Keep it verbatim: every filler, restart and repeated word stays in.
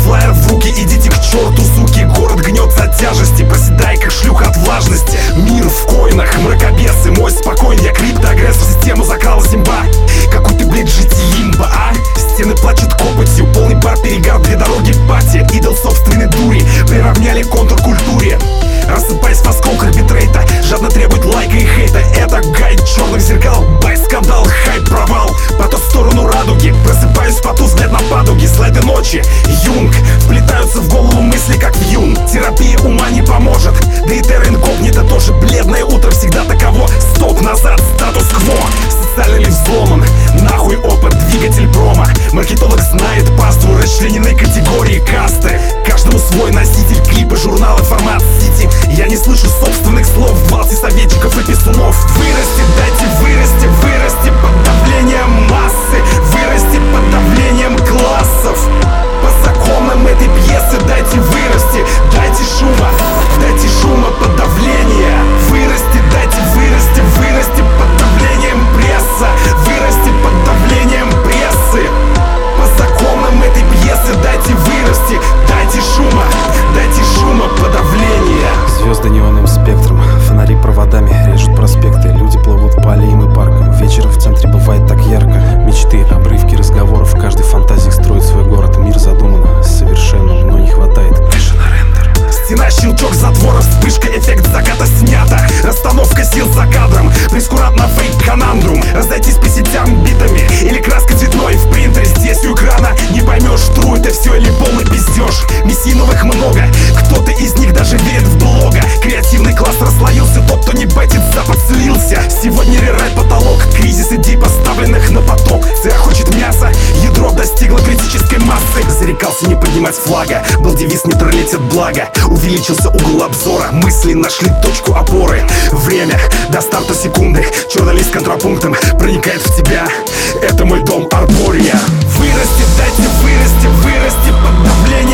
флаер в руки, идите к черту, суки. Город гнется от тяжести, проседай как шлюха от влажности. Мир в коинах, мракобесы, мой спокойный, я криптоагрессор. Систему закралась имба, какой ты, блядь, жити имба, а? Стены плачут копотью, полный бар, перегар, две дороги пати. Идол собственной дури, приравняли контур культуре. Рассыпаясь в осколках битрейта, жадно требует лайка и хейта. Это гайд черных зеркал, бай, скандал, хайп, провал. По ту сторону радуги, просыпаюсь в поту, взгляд на падуги. Слайды ночи, Юнг, вплетаются в голову мысли, как в юн. Терапия ума не поможет, да и терра инкогнито тоже. Бледное утро всегда таково, стоп, назад, статус-кво. Социальный лифт взломан, нахуй опыт, двигатель промо. Маркетолог знает паству расчлененной категории касты. Каждому свой носитель, клипы, журналы, формат сити. Я не слышу собственных слов в валсе советчиков и писунов. Вырасти, дайте вырасти, вырасти под давлением массы. Вырасти под давлением классов. По законам этой пьесы дайте вырасти, дайте шума, дайте шума под давление. Вырасти, дайте вырасти, вырасти под давлением пресса. Вырасти под давлением прессы. По законам этой пьесы дайте вырасти, дайте шума, дайте шума под давление. Звезды неоновым спектром, фонари проводами режут проспекты. Люди плывут по аллеям и паркам. Вечером в центре бывает так ярко. Мечты, обрывки разговоров, в каждой фантазии строит свой город. Мир задуман совершенно, но не хватает кэша на рендер. Стена, щелчок затвора, вспышка, эффект заката снята. Расстановка сил за кадром, прескуратно фейк конандрум. Разойтись по сетям битами или краской цветной в принтере. Здесь у экрана не поймешь, true это все или полный пиздеж. Мессий новых много, кто-то из них даже верит в блога. Креативный класс расслоился, тот, кто не байтит, запад слился. Сегодня рерайт потолок, кризис идей, поставленных на поток. Цех хочет мяса, ядро достигло критической массы. Зарекался не поднимать флага, был девиз нейтралитет благо. Увеличился угол обзора, мысли нашли точку опоры. Время до старта секунды, черный лист контрапунктом проникает в тебя. Это мой дом Арбория. Вырасти, дайте вырасти, вырасти под давлением